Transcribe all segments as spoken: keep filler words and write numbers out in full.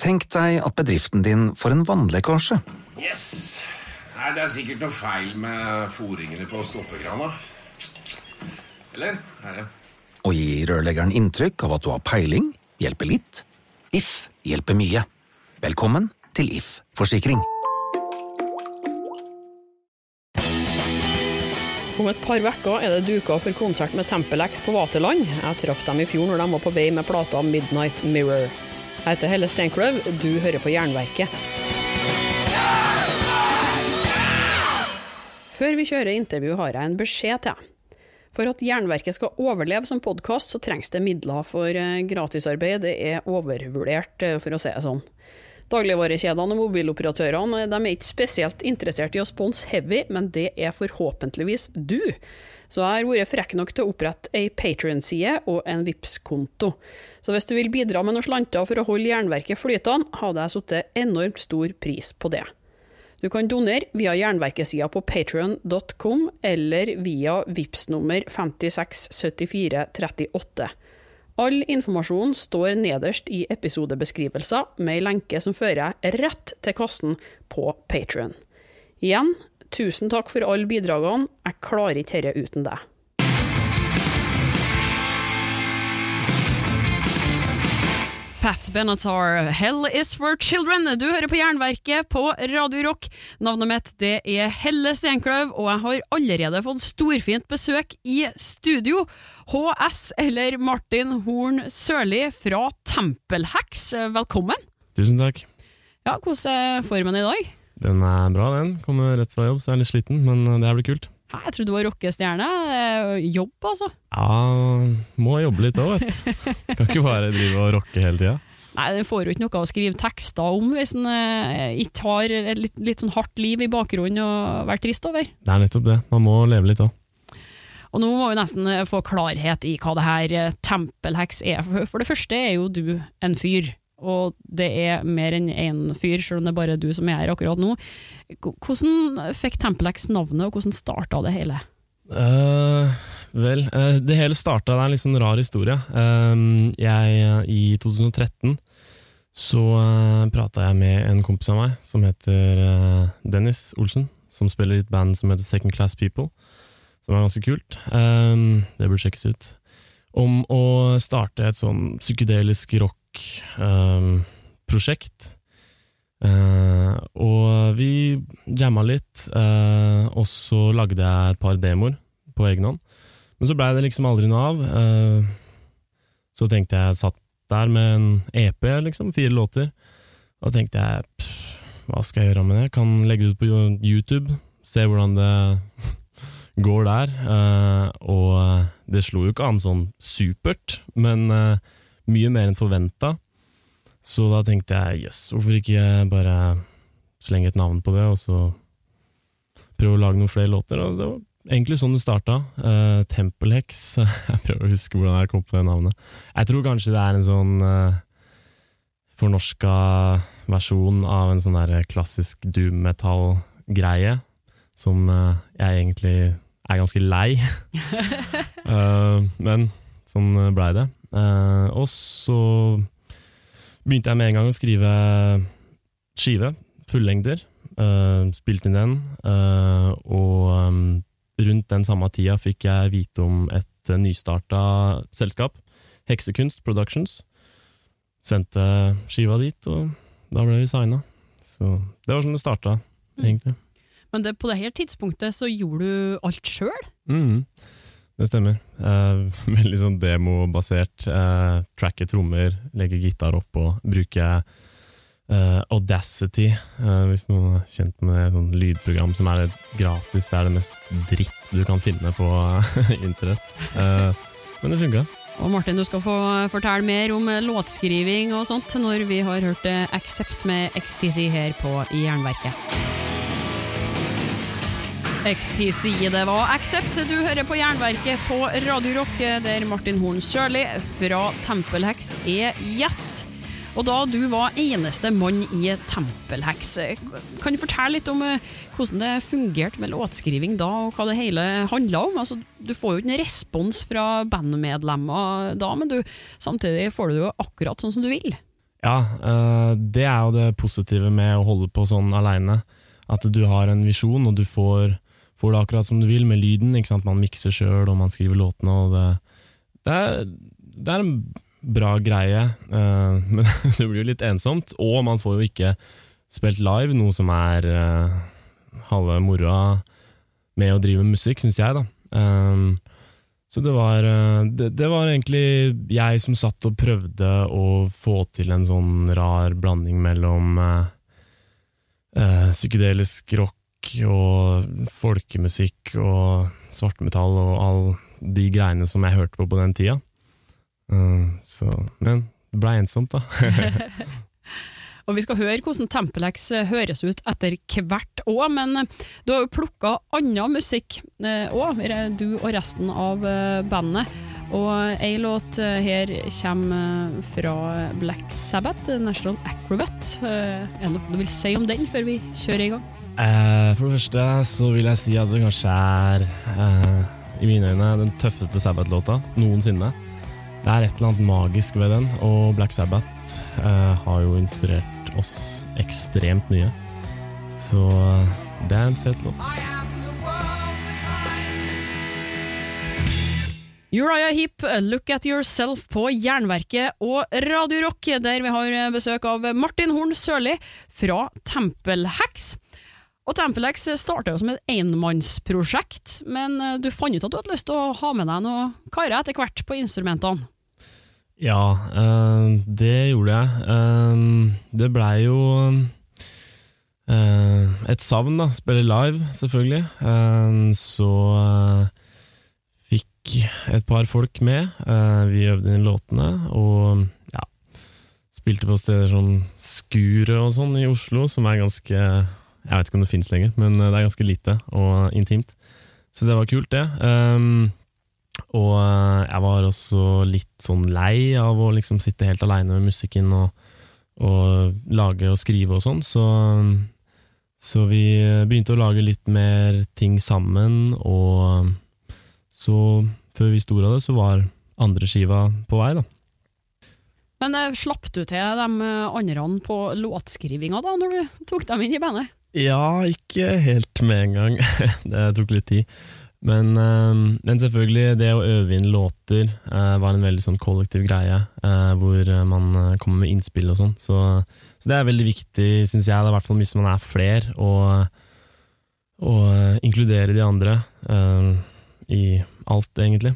Tenk deg at bedriften din får en vannlekkasje. Yes! Nei, det er sikkert noe feil med foringene på stoppekrana. Eller? Er det? Og gi rørleggeren inntrykk av at du har peiling, hjelper litt. If hjelper mye. Velkommen til If Forsikring. Om et par vekker er det duket for konsert med Temple X på Vaterland. Jeg traff dem i fjor når de var på vei med plata Midnight Mirror. Jeg heter Helle Steinkløv, du hører på Jernverket. Før vi kjører intervju har jeg en beskjed til. For at Jernverket skal overleve som podcast, så trengs det midler for gratisarbeid. Det er overvurdert, for å si det sånn. Dagligvarekjedene og mobiloperatørene de er ikke spesielt interessert i å sponse heavy, men det er forhåpentligvis du. Så jeg har vært frekk nok til å opprette en Patreon-side og en Vipps-konto. Så hvis du vil bidra med noen slanter for å holde Jernverket flytende, hadde jeg satt enormt stor pris på det. Du kan donere via Jernverkesida på patreon punktum com eller via Vipps-nummer fem seks syv fire tre åtte. All informasjon står nederst i episodebeskrivelser med en lenke som fører rett til kassen på Patreon. Igjen, tusen takk for alle bidragene. Jeg klarer ikke dette uten deg. Pat Benatar, Hell is for Children. Du hører på Jernverket på Radio Rock. Navnet mitt det er Helle Steinkløv, og jeg har allerede fått storfint besøk i studio. H S eller Martin Horn Sørli fra Temple X. Velkommen. Tusen takk. Ja, hvordan er formen i dag? Den er bra, den. Kommer rett fra jobb, så jeg er litt sliten, men det her blir kult. Hei, jeg trodde du var rockestjerne. Jobb, altså? Ja, må jobbe litt også, vet du. Kan ikke bare drive og rocke hele tiden. Nei, det får jo ikke noe å skrive tekster om hvis en eh, ikke har et litt, litt sånn hardt liv i bakgrunnen og være trist over. Det er nettopp det. Man må leve litt også. Og nå må vi nesten få klarhet i hva det her Temple X er. For det første er jo du en fyr, og det er mer enn en fyr, selv om det er bare du som er her akkurat nå. Hvordan fikk Temple X navnet, og hvordan startet det hele? Uh, vel, uh, det hele startet, det er en litt sånn rar historie. Uh, jeg, uh, I tjuetre tretten, så uh, pratet jeg med en kompis av meg, som heter uh, Dennis Olsen, som spiller i et band som heter Second Class People, som er ganske kult. Uh, det burde sjekkes ut. Om å starte et sånn psykedelisk rock Um, prosjekt uh, og vi jamma litt uh, og så lagde jeg et par demoer på egen hånd, men så ble det liksom aldri noe av. uh, så tenkte jeg, satt der med en E P liksom, fire låter, og tenkte jeg pff, hva skal jeg gjøre med det? Kan legge det ut på YouTube, se hvordan det går der. uh, og det slo jo ikke an sånn supert, men uh, mye mer enn forventet. Så da tenkte jeg, jøss, hvorfor ikke bare slenge et navn på det, og så prøve å lage noen flere låter. Og det var egentlig sånn det startet. Uh, Temple X, jeg prøver å huske hvordan jeg kom på det navnet. Jeg tror kanskje det er en sånn uh, fornorska versjon av en sånn der klassisk doom metal-greie, som uh, jeg egentlig er ganske lei. uh, men sånn ble det. Uh, og så begynte jeg med en gang å skrive skive, fullengder, uh, spilte inn den, uh, og um, rundt den samme tida fikk jeg vite om et uh, nystartet selskap, Heksekunst Productions. Sendte skiva dit, og da ble vi signet. Så det var sånn det startet, mm. egentlig. Men det, på det her tidspunktet så gjorde du alt selv? Mhm. Det stemmer. Uh, veldig sånn demobasert. Uh, tracker trommer, legger gitar opp og bruker uh, Audacity, uh, hvis noen er kjent med et sånt lydprogram som er gratis. Det er det mest dritt du kan finne på internett. Uh, men det funker. Og Martin, du skal få fortelle mer om låtskriving og sånt når vi har hørt Accept med X T C her på Jernverket. X T C, det var Accept. Du hører på Jernverket på Radio Rock, der Martin Horn Sørli fra Temple X er gjest. Og da du var eneste mann i Temple X, kan du fortelle litt om hvordan det fungerte med låtskriving da, og hva det hele handlet om? Altså, du får jo ikke en respons fra bandmedlemmer da, men du, samtidig får du jo akkurat sånn som du vil. Ja, uh, det er jo det positive med å holde på sånn alene. At du har en visjon, og du får, får det akkurat som du vil med lyden. Ikke sant? Man mikser selv, og man skriver låtene. Og det, det, er, det er en bra greie, uh, men det blir jo litt ensomt. Og man får jo ikke spilt live, noe som er uh, halve moroa med å drive musikk, synes jeg da. Um, Så det var, det, det var egentlig jeg som satt og prøvde å få til en sånn rar blanding mellom uh, uh, psykedelisk rock og folkemusikk og svartmetall og all de greiene som jeg hørte på på den tida. Uh, så, men det ble ensomt da. Og vi skal høre hvordan Tempel-X høres ut etter hvert også, men du har jo plukket annen musikk også, du og resten av bandet. Og en låt her kommer fra Black Sabbath, National Acrobat. Er det noe du vil si om den før vi kjører i gang? Eh, for det første så vil jeg si at det kanskje er, eh, i mine øyne, den tøffeste Sabbath-låta noensinne. Det er et eller annet magisk ved den, og Black Sabbath eh, har jo inspirert oss ekstremt mye. Så det er en fett låt. Uriah Heep, Look at Yourself på Jernverket og Radio Rock, der vi har besøk av Martin Horn Sørli fra Tempel-X. Og Tempel-X startet jo som et enmannsprosjekt, men du fant ut at du hadde lyst til å ha med deg noe karer etter hvert på instrumentene. Ja, uh, det gjorde jeg. Uh, det ble jo uh, et savn da, spille live selvfølgelig. Uh, så uh, fikk et par folk med. Uh, vi øvde inn låtene, og ja, spilte på steder som Skure og sånn i Oslo, som er ganske, jeg vet ikke om det finnes lenger, men det er ganske lite og intimt. Så det var kult det. Um, Og jeg var også litt sånn lei av å liksom sitte helt alene med musikken og, og lage og skrive og sånn, så, så vi begynte å lage litt mer ting sammen, og så før vi stod av det, så var andre skiva på vei da. Men slapp du til de andre på låtskrivinga da, når du tok dem inn i bandet? Ja, ikke helt med en gang. Det tok litt tid. Men, uh, men selvfølgelig, det å øve inn låter uh, var en veldig sånn kollektiv greie, uh, hvor man uh, kommer med innspill og sånn. Så, så det er veldig viktig, synes jeg, da, i hvert fall hvis man er fler, og, og uh, inkludere de andre uh, i alt, egentlig.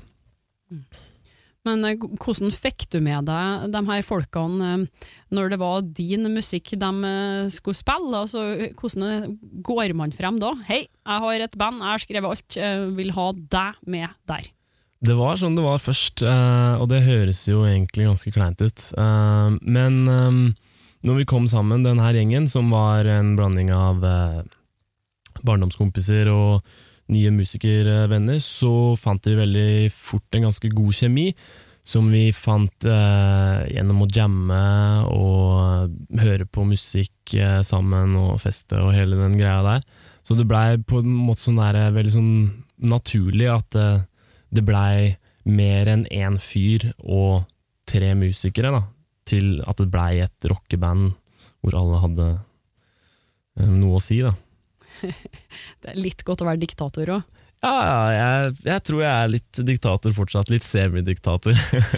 Men uh, hvordan fikk du med deg de her folkene uh, når det var din musikk de uh, skulle spille? Altså, hvordan går man frem da? Hei, jeg har et band, jeg har skrevet alt, uh, vil ha deg med der. Det var sånn det var først, uh, og det høres jo egentlig ganske kleint ut. Uh, men um, når vi kom sammen, den her gjengen, som var en blanding av uh, barndomskompiser og nye musikervenner, så fant vi veldig fort en ganske god kjemi, som vi fant eh, gjennom å jamme og høre på musikk eh, sammen og feste og hele den greia der. Så det ble på en måte sånn der, veldig sånn naturlig at eh, det ble mer enn en fyr og tre musikere da, til at det ble et rockeband hvor alle hadde eh, noe å si da. Det er litt godt å være diktator også. Ja, ja jeg, jeg tror jeg er litt diktator fortsatt, litt semi-diktator.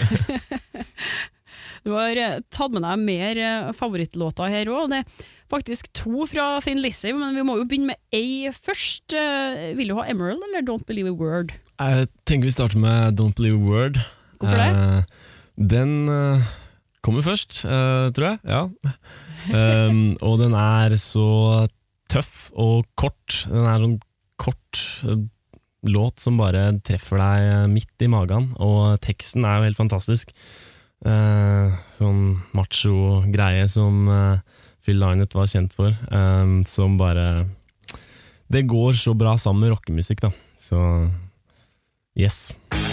Du har tatt med deg mer favorittlåter her også. Det er faktisk to fra Thin Lizzy, men vi må jo begynne med ei først. Vil du ha Emerald eller Don't Believe a Word? Jeg tenker vi starter med Don't Believe a Word. Hvorfor det? Uh, den uh, kommer først, uh, tror jeg, ja. Um, og den er så tøff og kort. Den er sånn kort uh, låt som bare treffer deg midt i magen, og teksten er jo helt fantastisk. Uh, sånn macho greie som uh, Phil Lynott var kjent for, um, som bare det går så bra sammen med rockemusikk da, så yes.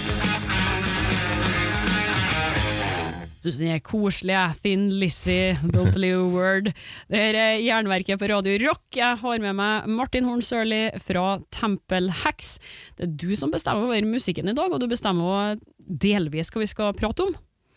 Tusen er koselig, Thin Lizzy, Don't Believe a Word. Det er Jernverket på Radio Rock. Jeg har med meg Martin Horn Sørli fra Tempel-X. Det er du som bestemmer over musikken i dag, og du bestemmer delvis hva vi skal prate om.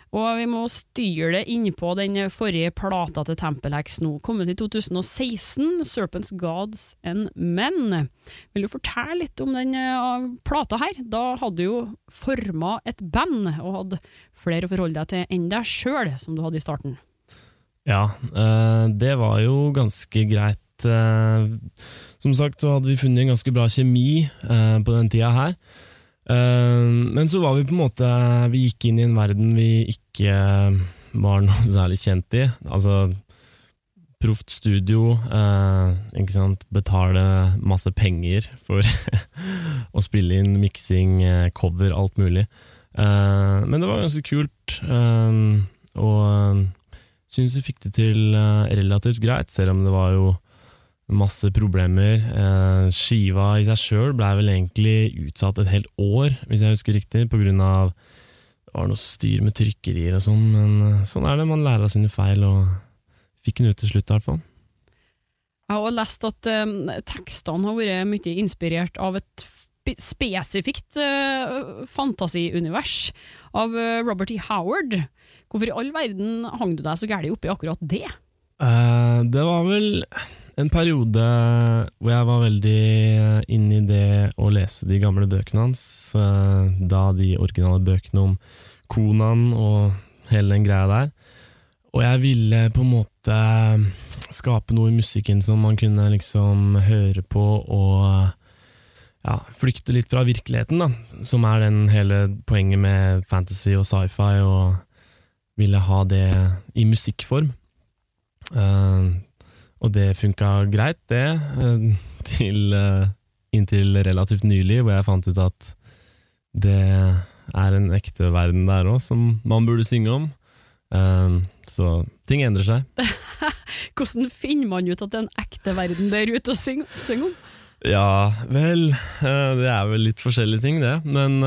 Og vi må styre det inn på den forrige plata til Temple X nå, kommet i to tusen og seksten, Serpents, Gods and Men. Vil du fortelle litt om den uh, plata her? Da hadde du jo formet et band, og hadde flere å forholde deg til enn deg selv, som du hadde i starten. Ja, uh, det var jo ganske greit. Uh, som sagt så hadde vi funnet en ganske bra kjemi uh, på den tida her. Uh, men så var vi på en måte, vi gikk inn i en verden vi ikke uh, var noe særlig kjent i, altså proft studio, uh, ikke sant, betale masse penger for å spille inn mixing, uh, cover, alt mulig. Uh, men det var ganske kult, uh, og uh, synes vi fikk det til uh, relativt greit, selv om det var jo masse problemer. Eh, skiva i seg selv ble vel egentlig utsatt et helt år, hvis jeg husker riktig, på grunn av det var noe styr med trykkerier og sånn, men sånn er det, man lærer av sine feil, og fikk den ut til slutt i hvert fall. Jeg har lest at um, tekstene har vært mye inspirert av et spesifikt uh, fantasiunivers av uh, Robert E. Howard. Hvorfor i all verden hang du deg så gærlig oppi akkurat det? Uh, det var vel en periode hvor jeg var veldig inne i det å lese de gamle bøkene hans, da de originale bøkene om Conan og hele den greia der. Og jeg ville på en måte skape noe i musikken som man kunne liksom høre på og ja, flykte litt fra virkeligheten da, som er den hele poenget med fantasy og sci-fi, og ville ha det i musikkform. Uh, Og det funket greit, det, til, inntil relativt nylig, hvor jeg fant ut at det er en ekte verden der også, som man burde synge om. Så ting endrer seg. Hvordan finner man ut at det er en ekte verden der ute å synge, synge om? Ja, vel, det er vel litt forskjellige ting, det. Men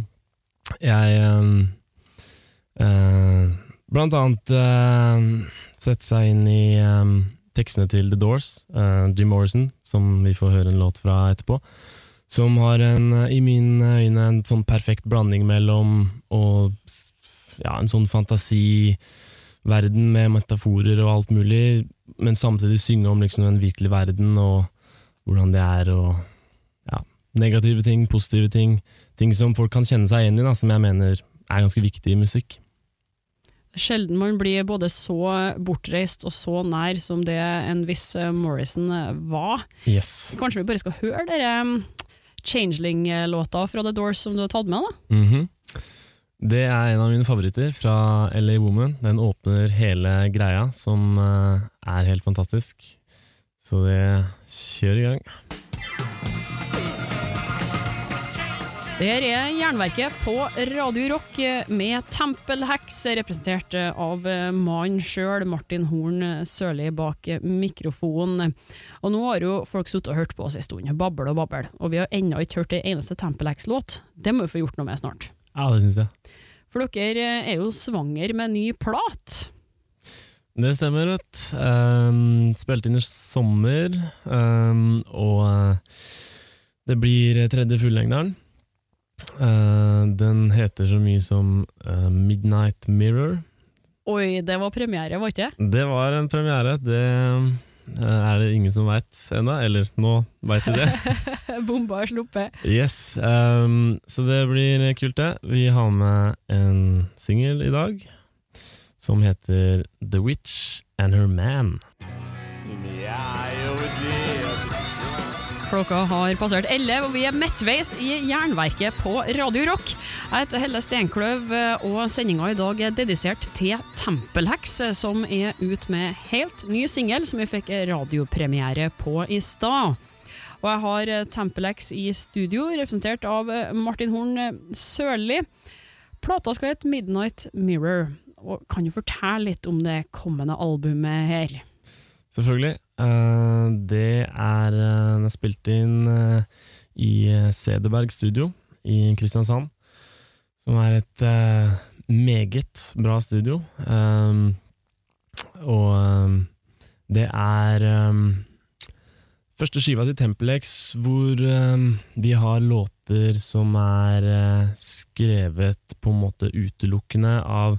jeg blant annet sette seg inn i tekstene til The Doors, uh, Jim Morrison, som vi får høre en låt fra etterpå, som har en, i mine øyne en sånn perfekt blanding mellom og, ja, en sånn fantasiverden med metaforer og alt mulig, men samtidig synge om liksom en virkelig verden og hvordan det er, og ja, negative ting, positive ting, ting som folk kan kjenne seg igjen i, da, som jeg mener er ganske viktig i musikk. Sjelden man blir både så bortreist og så nær som det en viss Morrison var. Yes. Kanskje vi bare skal høre dere Changeling-låta fra The Doors som du har tatt med, da? Mhm. Det er en av mine favoritter fra L A Woman. Den åpner hele greia, som er helt fantastisk. Så det kjører i gang. Det her er Jernverket på Radio Rock med Temple X, representert av mannen selv, Martin Horn Sørli bak mikrofonen. Og nå har jo folk suttet og hørt på oss en stund, babbel og babbel, og vi har enda ikke hørt det eneste Temple X-låt. Det må vi få gjort noe med snart. Ja, det synes jeg. For dere er jo svanger med ny plat. Det stemmer, vet. Um, spilte inn i sommer, um, og det blir tredje fullengderen. Uh, den heter så mye som uh, Midnight Mirror. Oi, det var premiere, var ikke det? Det var en premiere. Det uh, er det ingen som vet enda, eller nå vet de det. Bomba er sluppet. Yes, um, så det blir kult det. Vi har med en single i dag som heter The Witch and Her Man. Klokka har passert elleve, og vi er midtveis i Jernverket på Radio Rock. Jeg heter Helle Stenkløv, og sendinga i dag er dedisert til Temple X, som er ut med helt ny single, som vi fikk radiopremiere på i stad. Og jeg har Temple X i studio, representert av Martin Horn Sørli. Plata skal hete Midnight Mirror, og kan du fortelle litt om det kommende albumet her? Selvfølgelig. Uh, det er uh, spilt inn uh, i Cederberg Studio i Kristiansand, som er et uh, meget bra studio. Um, og um, det er um, første skiva til Temple X, hvor um, vi har låter som er uh, skrevet på en måte utelukkende av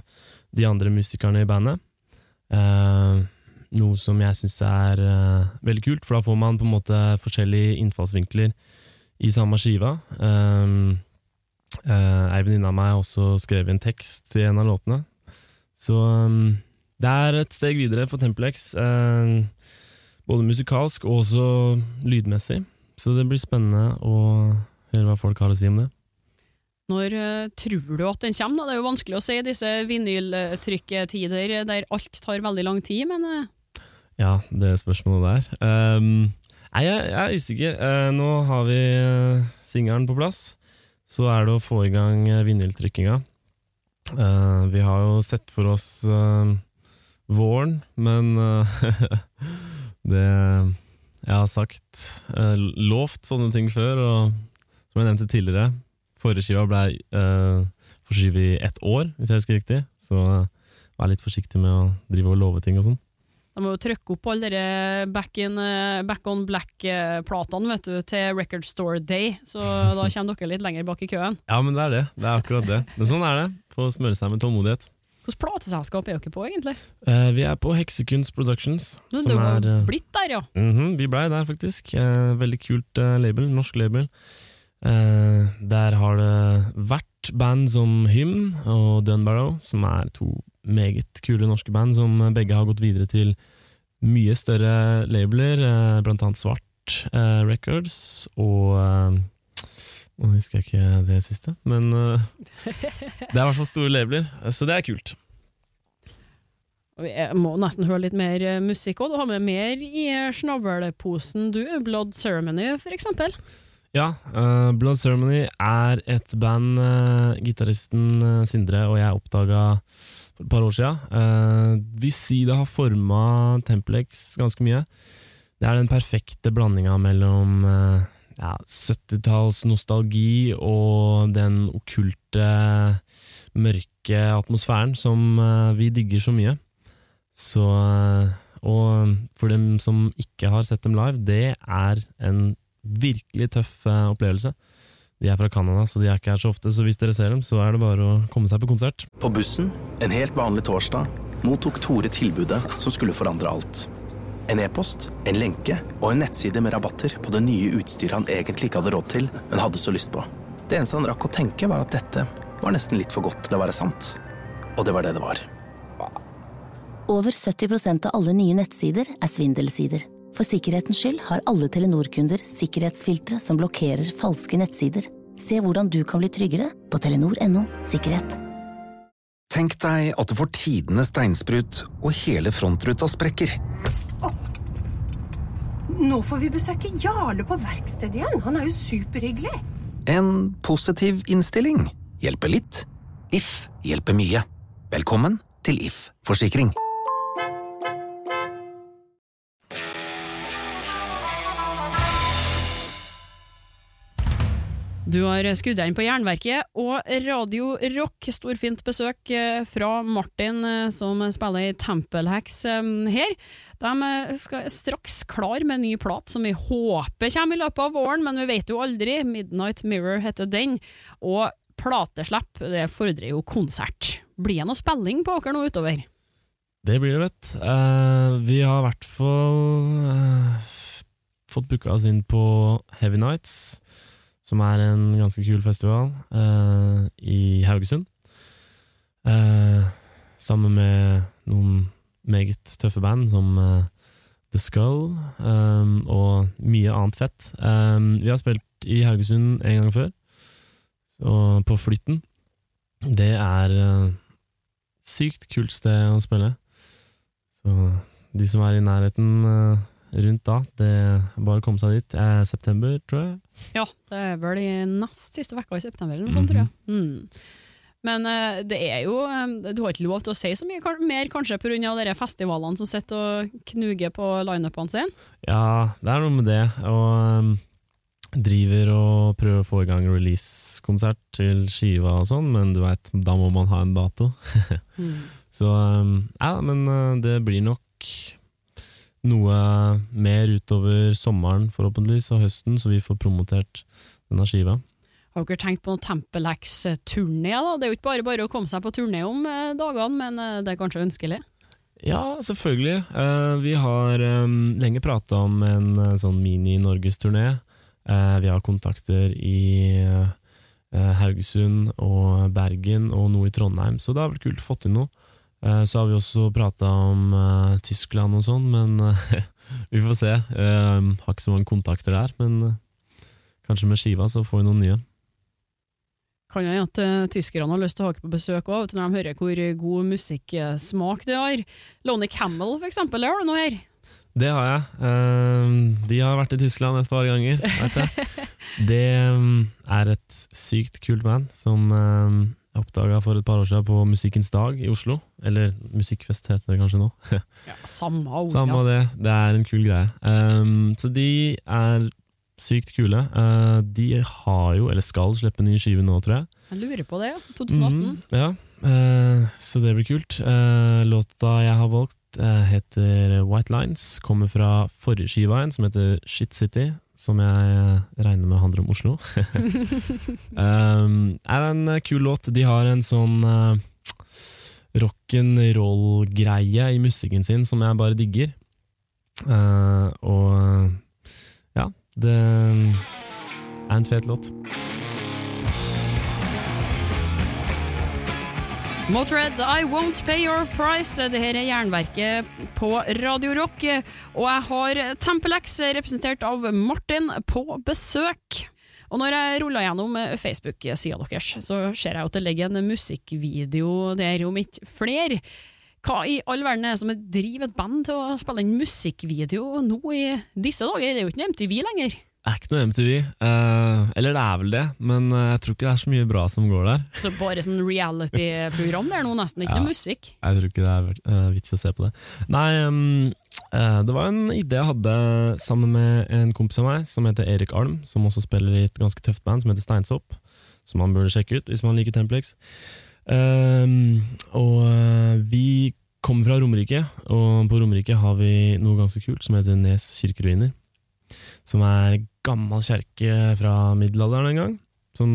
de andre musikerne i bandet. Uh, noe som jeg synes er uh, veldig kult, for da får man på en måte forskjellige innfallsvinkler i samme skiva. Um, uh, en venninne av meg har også skrevet en tekst til en av låtene. Så um, det er et steg videre for Temple X, uh, både musikalsk og også lydmessig. Så det blir spennende å høre hva folk har å si om det. Når uh, tror du at den kommer? Da? Det er jo vanskelig å si disse vinyltrykketider der alt tar veldig lang tid, men... Uh... Ja, det er spørsmålet der. Um, nei, jeg, jeg er usikker. Uh, nå har vi uh, singelen på plass, så er det å få i gang uh, vinyltrykkinga. Uh, vi har jo sett for oss uh, våren, men uh, det... Jeg har sagt, uh, lovt sånne ting før, og som jeg nevnte tidligere, forrige skiva ble uh, forskyvet i ett år, hvis jeg husker riktig, så uh, vær litt forsiktig med å drive og love ting og sånn. De må jo trykke opp alle dere back, in, uh, back on black-platene, vet du, til Record Store Day, så da kommer dere litt lenger bak i køen. Ja, men det er det, det er akkurat det. Men sånn er det, få smøre seg med tålmodighet. Hvilket plateselskap er dere på, egentlig? Uh, vi er på Hexakunst Productions. Du, du har er, uh, blitt der, ja. Mm-hmm, vi ble der, faktisk. Uh, veldig kult uh, label, norsk label. Uh, der har det vært band som Hymn og Dunbarrow, som er to meget kule norske band, som begge har gått videre til mye større labeler, uh, blant annet Svart uh, Records, og... Uh, Nå husker jeg ikke det siste, men uh, det er i hvert fall store labeler, så det er kult. Jeg må nesten høre litt mer musikk, og du har med mer i snavleposen du, Blood Ceremony for eksempel. Ja, uh, Blood Ceremony er et band uh, gitaristen uh, Sindre og jeg oppdaget for et par år siden. Uh, vi sier det har formet Temple X ganske mye. Det er den perfekte blandingen mellom... Uh, Ja, syttitalls nostalgi og den okkulte, mørke atmosfæren som uh, vi digger så mye. Så, uh, og for dem som ikke har sett dem live, det er en virkelig tøff uh, opplevelse. De er fra Canada, så de er ikke her så ofte, så hvis dere ser dem, så er det bare å komme seg på konsert. På bussen, en helt vanlig torsdag, mottok Tore tilbudet som skulle forandre alt. En e-post, en lenke og en nettside med rabatter på det nye utstyret han egentlig ikke hadde råd til, men hadde så lyst på. Det eneste han rakk å tenke var at dette var nesten litt for godt til å være sant. Og det var det det var. Over sytti prosent av alle nye nettsider er svindelsider. For sikkerhetens skyld har alle Telenor-kunder sikkerhetsfiltre som blokkerer falske nettsider. Se hvordan du kan bli tryggere på telenor punktum no sikkerhet. Tenk deg at du får tidenes steinsprut, og hele frontruta sprekker. Nå får vi besøke Jarle på verkstedet igjen. Han er jo superhyggelig. En positiv innstilling hjelper litt. If hjelper mye. Velkommen til If Forsikring. Du har skudd deg inn på Jernverket og Radio Rock. Storfint besøk fra Martin som spiller i Temple X her. De skal straks klar med en ny plat som vi håper kommer i løpet av våren, men vi vet jo aldri. Midnight Mirror heter den, og plateslepp, det fordrer jo konsert. Blir det noe spilling på dere nå utover? Det blir det, vet. Uh, vi har i hvert fall uh, fått booka oss inn på Heavy Nights, som er en ganske kul festival uh, i Haugesund. Uh, sammen med noen meget tøffe band som uh, The Skull um, og mye annet fett. Um, vi har spilt i Haugesund en gang før, så på Flytten. Det er uh, sykt kult sted å spille. Så de som er i nærheten uh, rundt da, det er bare å komme seg dit. Eh, september, tror jeg. Ja, det er vel i nest siste vekka i september, eller noe sånt, tror jeg. Mm. Men uh, det er jo, um, du har ikke lov til å si så mye kan- mer, kanskje på grunn av dere festivalene som sitter og knuger på line-upene sin. Ja, det er noe med det, og um, driver og prøver å få i gang release-konsert til skiva og sånn, men du vet, da må man ha en dato. mm. Så, um, ja, men uh, det blir nok noe mer utover sommeren forhåpentligvis og høsten, så vi får promotert denne skiva. Har dere tenkt på noen Tempelex-turné da? Det er jo ikke bare bare å komme seg på turné om eh, dagene, men eh, det er kanskje ønskelig? Ja, selvfølgelig. Uh, vi har um, lenge pratet om en uh, sånn mini-Norges-turné. Uh, vi har kontakter i uh, Haugesund og Bergen og noe i Trondheim, så det har vært kult å få til noe. Uh, så har vi også pratet om uh, Tyskland og sånn, men uh, vi får se. Uh, har ikke så mange kontakter der, men uh, kanskje med skiva så får vi noen nye. Kan jo at uh, tyskerne har lyst til å ha dere på besøk også, når de hører hvor god musikksmak det har. Lonely Camel for eksempel, det har du noe her? Det har jeg. Uh, de har vært i Tyskland et par ganger, vet jeg. Det um, er et sykt kult band som um, jeg oppdaget for et par år siden på Musikkens dag i Oslo. Eller Musikkfest heter det kanskje nå. Ja, samme ord. Samme ja. det, det er en kul greie. Um, så de er sykt kule. Uh, de har jo, eller skal slippe en ny skive nå, tror jeg. Jeg lurer på det, ja. tjue atten. Mm, ja, uh, så det blir kult. Uh, låta jeg har valgt uh, heter White Lines, kommer fra forrige skiva en, som heter Shit City, som jeg regner med handler om Oslo. um, er en kul låt. De har en sånn uh, rock'n'roll-greie i musikken sin som jeg bare digger. Uh, og ja, det er en fet låt. Motörhead, I Won't Pay Your Price. Det her er Jernverket på Radio Rock, og jeg har Tempelex representert av Martin på besøk. Og når jeg ruller gjennom Facebook-siden deres, så ser jeg at det ligger en musikkvideo der om ikke flere. Hva i all verden er det som driver et band til å spille en musikkvideo nå i disse dager? Det er jo ikke noe M T V lenger. Det er ikke noe M T V, uh, eller det er vel det, men uh, jeg tror ikke det er så mye bra som går der. Det er bare sånn reality-program, det er noe nesten ikke ja, noe musikk. Jeg tror ikke det er uh, vits å se på det. Nei, um, uh, det var en idé jeg hadde sammen med en kompis av meg, som heter Erik Alm, som også spiller i et ganske tøft band, som heter Steinsopp, som man burde sjekke ut hvis man liker Tempelex. Um, og uh, vi kommer fra Romerike, og på Romerike har vi noe ganske kult som heter Nes kirkeruiner, som er gammel kjerke fra middelalderen en gang, som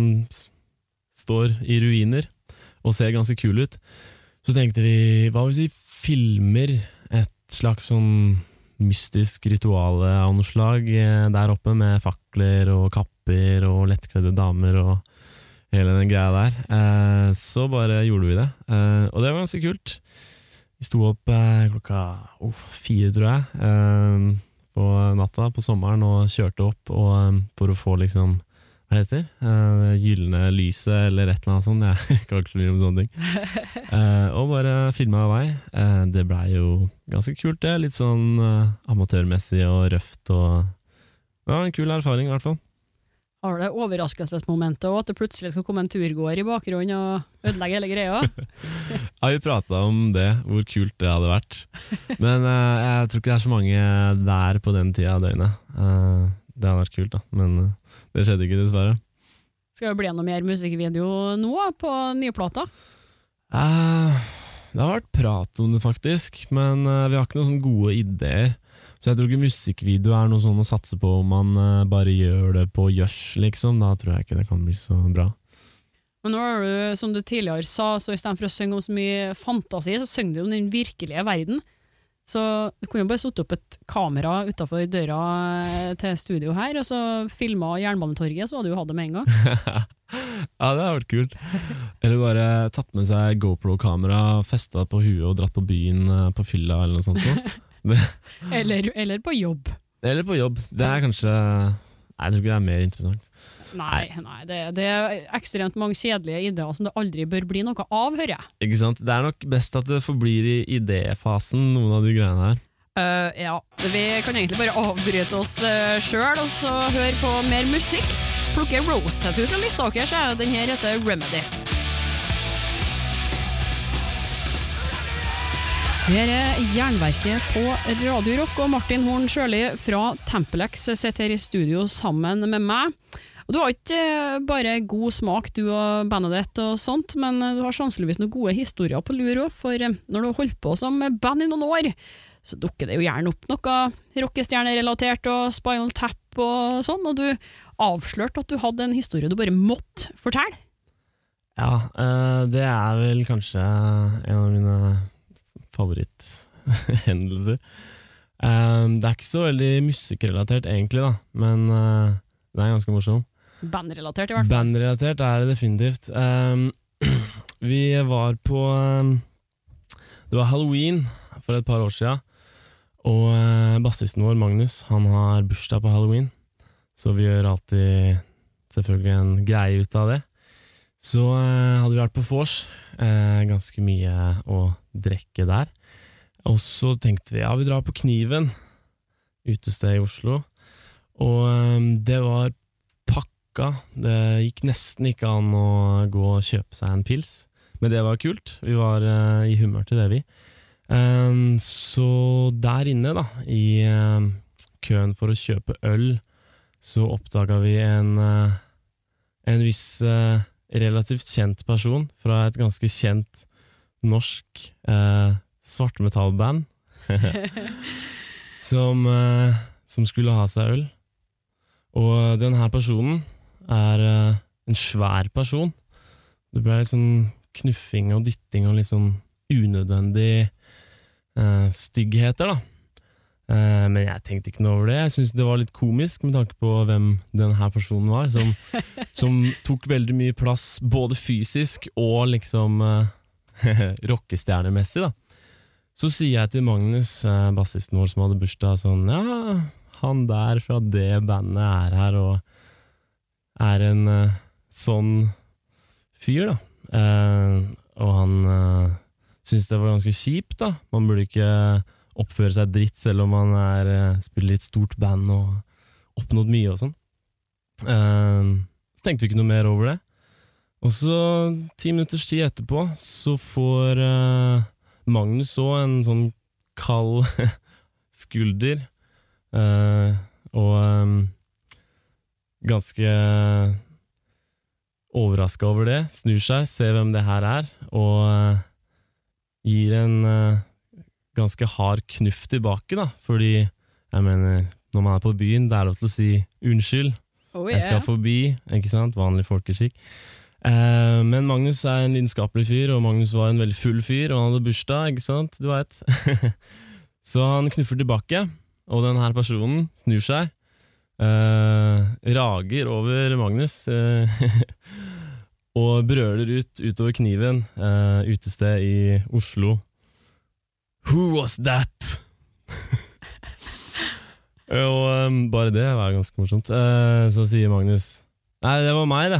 står i ruiner og ser ganske kul ut. Så tenkte vi, hva hvis vi filmer et slags sånn mystisk rituale av noe slag der oppe, med fakler og kapper og lettkledde damer og hele den greia der. Eh, så bare gjorde vi det, eh, og det var ganske kult. Vi sto opp eh, klokka oh, fire, tror jeg, eh, på natta på sommeren og kjørte opp og, um, for å få liksom, hva heter det? Uh, gyllene lyset eller et eller annet sånt. Jeg kan ikke så mye om sånne ting. Uh, og bare filmet av vei. Uh, det ble jo ganske kult det, litt sånn uh, amatørmessig og røft. Og ja, en kul erfaring i hvert fall. Har det overraskelsesmomentet og at det plutselig skal komme en turgåer i bakgrunnen og ødelegge hele greia? Ja, vi pratet om det, hvor kult det hadde vært. Men uh, jeg tror ikke det er så mange der på den tida av døgnet. Uh, det hadde vært kult da, men uh, det skjedde ikke dessverre. Skal det bli noe mer musikkvideo nå på nye plater? Uh, det har vært prat om det faktisk, men uh, vi har ikke noen sånne gode ideer. Så jeg tror ikke musikkvideo er noe sånn å satse på om man uh, bare gjør det på gjørs, liksom. Da tror jeg ikke det kan bli så bra. Men nå er du, som du tidligere sa, så i stedet for å synge om så mye fantasi, så synger du om den virkelige verden. Så du kunne jo bare satt opp et kamera utenfor døra til studio her, og så filmet Jernbanetorget, så hadde du hatt det med en gang. Ja, det har vært kult. Eller bare tatt med seg GoPro-kamera, festet på huet og dratt på byen på fylla eller noe sånt. eller, eller på jobb. Eller på jobb. Det er kanskje... Nei, jeg tror ikke det er mer interessant. Nei, nei det, det er ekstremt mange kjedelige ideer som det aldri bør bli noe av, hører jeg. Ikke sant? Det er nok best at det forblir i idéfasen, noen av de greiene her. Uh, ja, vi kan egentlig bare avbryte oss uh, selv, og så høre på mer musikk. Plukke Rose Tattoo fra lista deres, så den her heter Remedy. Her er Jernverket på Radio Rock, og Martin Horn Sjøli fra Tempelex sitter her i studio sammen med meg. Og du har ikke bare god smak, du og bandet ditt og sånt, men du har sannsynligvis noen gode historier på lur også, for når du har holdt på som band i noen år, så dukker det jo gjerne opp noe rockestjernerelatert og Spinal Tap opp og sånn, og du avslørte at du hadde en historie du bare måtte fortelle. Ja, uh, det er vel kanskje en av mine favoritthendelser. Um, det er ikke så veldig musikkrelatert egentlig da, men uh, det er ganske morsom. Bandrelatert i hvert fall. Bandrelatert er det definitivt. Um, vi var på, um, det var Halloween for et par år siden, og uh, bassisten vår, Magnus, han har bursdag på Halloween, så vi gjør alltid selvfølgelig en greie ut av det. Så eh, hadde vi vært på Fors, eh, ganske mye å drekke der. Og så tenkte vi, ja, vi drar på Kniven, utested i Oslo. Og eh, det var pakka, det gikk nesten ikke an å gå og kjøpe seg en pils. Men det var kult, vi var eh, i humør til det vi. Eh, så der inne da, i eh, køen for å kjøpe øl, så oppdaget vi en, eh, en viss... Eh, relativt kjent person fra et ganske kjent norsk eh, svartmetallband som, eh, som skulle ha seg øl. Og denne personen er eh, en svær person. Det ble litt sånn knuffing og dytting og litt sånn unødvendig eh, styggheter da. Uh, men jeg tenkte ikke noe over det. Jeg synes det var litt komisk med tanke på hvem denne personen var, som, som tok veldig mye plass både fysisk og liksom uh, rockestjernemessig da. Så sier jeg til Magnus, uh, bassisten vår som hadde bursdag, sånn, ja, han der fra det bandet er her og er en uh, sånn fyr da. Uh, og han uh, synes det var ganske kjipt da. Man burde ikke oppføre seg dritt selv om man er, spiller litt stort band og oppnådd mye og sånn. Uh, så tenkte vi ikke noe mer over det. Og så ti minutters tid etterpå så får uh, Magnus så en sånn kald skulder uh, og um, ganske overrasket over det, snur seg, ser hvem det her er og uh, gir en uh, ganske hard knuff tilbake da, fordi jeg mener, når man er på byen, det er lov til å si unnskyld, oh, yeah. Jeg skal forbi, ikke sant, vanlig folkeskikk. Eh, men Magnus er en lidenskapelig fyr, og Magnus var en veldig full fyr, og han hadde bursdag, ikke sant, du vet. Så han knuffer tilbake, og den her personen snur seg, eh, rager over Magnus, eh, og brøler ut utover Kniven, eh, utested i Oslo. Who was that? Og um, bare det var ganske morsomt. uh, Så sier Magnus, nei, det var meg det.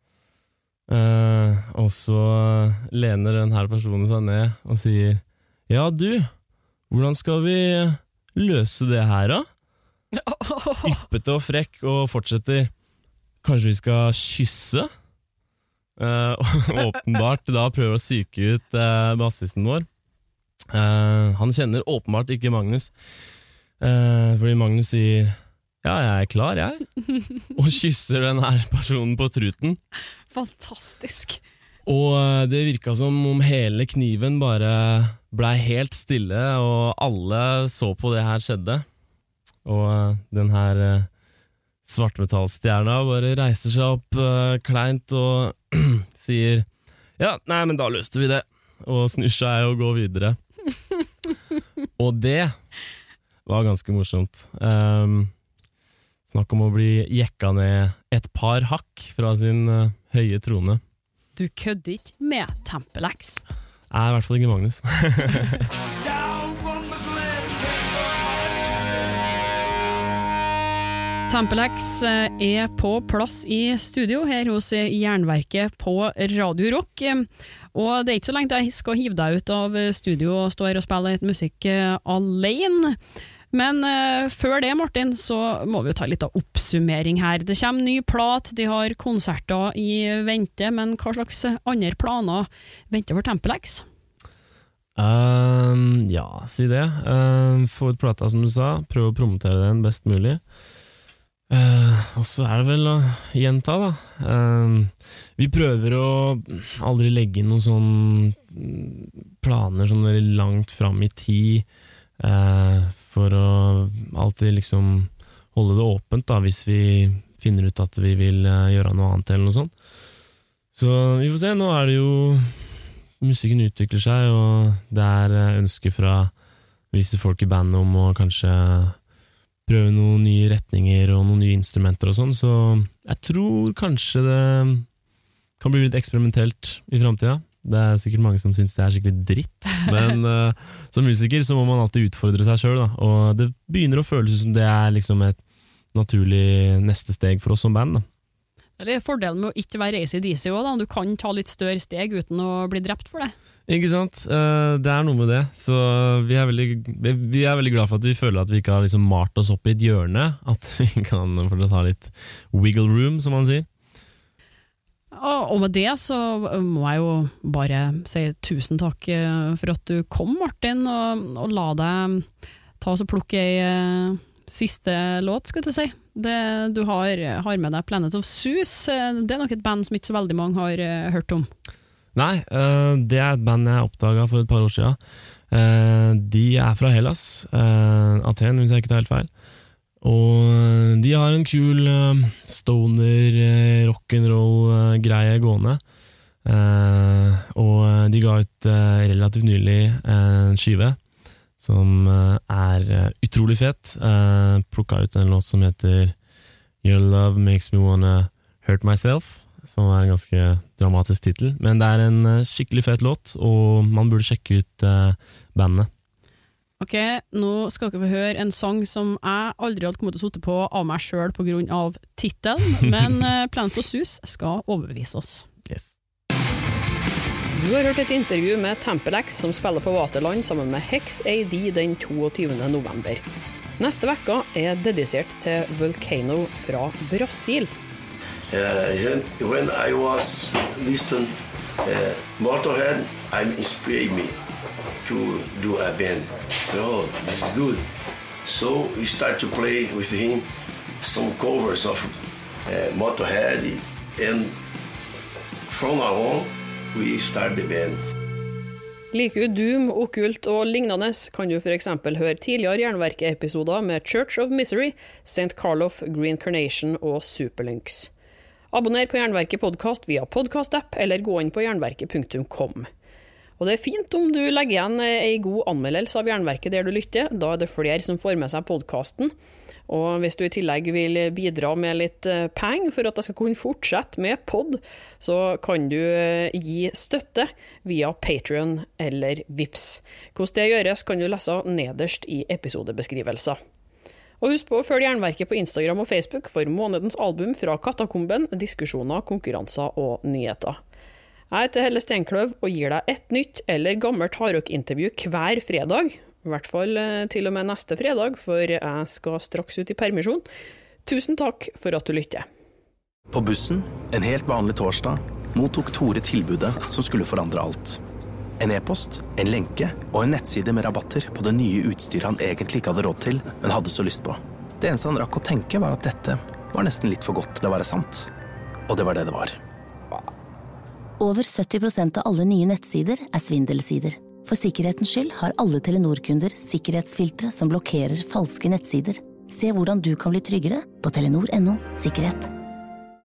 uh, Og så lener den her personen seg ned og sier, ja du, hvordan skal vi løse det her da? Yppete og frekk og fortsetter, kanskje vi skal kysse? uh, Åpenbart da prøver å psyke ut uh, bassisten vår. Uh, han kjenner åpenbart ikke Magnus, uh, fordi Magnus sier, ja, jeg er klar, jeg, og kysser den her personen på truten. Fantastisk. Og uh, det virket som om hele Kniven bare ble helt stille, og alle så på det her skjedde. Og uh, den her uh, svartmetallstjerna bare reiser seg opp uh, kleint og sier, ja, nei, men da løste vi det, og snur seg og går videre. Og det var ganske morsomt. Um, snakk om å bli jekka ned et par hakk fra sin uh, høye trone. Du kødder ikke med Tempel-X. Nei, i hvert fall ikke Magnus. Tempel-X er på plass i studio her hos Jernverket på Radio Rock. Og det er ikke så lenge jeg skal hive deg ut av studio og stå her og spille litt musikk alene. Men uh, før det, Martin, så må vi jo ta litt av oppsummering her. Det kommer ny plat, de har konserter i vente, men hva slags andre planer venter for Tempel-X? Um, ja, si det. Um, få ut plata, som du sa. Prøv å promotere den best mulig. Uh, og så er det vel å gjenta da uh, vi prøver å aldri legge inn noen sånne planer sånn veldig langt fram i tid uh, for å alltid liksom holde det åpent da, hvis vi finner ut at vi vil gjøre noe annet eller noe sånt. Så vi får se, nå er det jo musikken utvikler seg, og det er ønsker fra visse folk i bandet om å kanskje prøve noen nye retninger og noen nye instrumenter og sånn, så jeg tror kanskje det kan bli litt eksperimentelt i fremtiden. Det er sikkert mange som synes det er skikkelig dritt, men uh, som musiker så må man alltid utfordre seg selv da, og det begynner å føles som det er liksom et naturlig neste steg for oss som band da. Det er fordelen med å ikke være A C D C også da, du kan ta litt større steg uten å bli drept for det. Ikke sant? Det er noe med det, så vi er veldig, vi er veldig glad for at vi føler at vi ikke har liksom malt oss opp i et hjørne, at vi kan ta litt wiggle room, som man sier. Og med det så må jeg jo bare si tusen takk for at du kom, Martin, og, og la deg ta oss og plukke ei siste låt, skal jeg si. Det, du har, har med deg Planet of Zeus. Det er nok et band som ikke så veldig mange har uh, hørt om. Nei, uh, det er et band jeg oppdaget for et par år siden. Uh, de er fra Hellas, uh, Aten, hvis jeg ikke tar helt feil. Og de har en kul uh, stoner, uh, rock'n'roll uh, greie gående. Uh, og de ga ut uh, relativt nylig en uh, skive som er utrolig fet. Uh, plukket ut en låt som heter Your Love Makes Me Wanna Hurt Myself, som er en ganske dramatisk titel, men det er en skikkelig fet låt, og man burde sjekke ut uh, bandet. Ok, nå skal dere få høre en sang som jeg aldri hadde kommet til å sitte på av meg selv på grunn av titelen, men uh, Planet of Zeus skal overbevise oss. Yes. Du har hørt et intervju med Temple X som spiller på Waterland sammen med Hex A D den tjueåtte november. Neste vekka er dedisert til Volcano fra Brasil. Uh, when I was listening uh, Motorhead, I'm inspired me to do a band. Oh, this is good. So we start to play with him some covers of uh, Motorhead, and from now on we start the band. Liker du Doom, okkult og lignende, kan du for eksempel høre tidligere Jernverket-episoder med Church of Misery, Saint Karloff, Green Carnation og Superlynx. Abonner på Jernverket podcast via podcast-app eller gå inn på jernverket punktum com. Og det er fint om du legger igjen en god anmeldelse av Jernverket der du lytter, da er det flere som får med seg podcasten. Og hvis du i tillegg vil bidra med litt penger for at jeg skal kunne fortsette med podd, så kan du gi støtte via Patreon eller Vips. Hvordan det gjøres kan du lese nederst i episodebeskrivelser. Og husk på å følge Jernverket på Instagram og Facebook for månedens album fra Katakomben, diskusjoner, konkurranser og nyheter. Jeg heter Helle Steinkløv og gir deg et nytt eller gammelt hardrock-intervju hver fredag, i hvert fall til og med neste fredag, for jeg skal straks ut i permisjon. Tusen takk for at du lytter. På bussen, en helt vanlig torsdag, mottok Tore tilbudet som skulle forandre alt. En e-post, en lenke og en nettside med rabatter på det nye utstyret han egentlig ikke hadde råd til, men hadde så lyst på. Det eneste han rakk å tenke var at dette var nesten litt for godt til å være sant. Og det var det det var. Over sytti prosent av alle nye nettsider er svindelsider. For sikkerhetens skyld har alle Telenor-kunder sikkerhetsfiltre som blokkerer falske nettsider. Se hvordan du kan bli tryggere på telenor punktum no sikkerhet.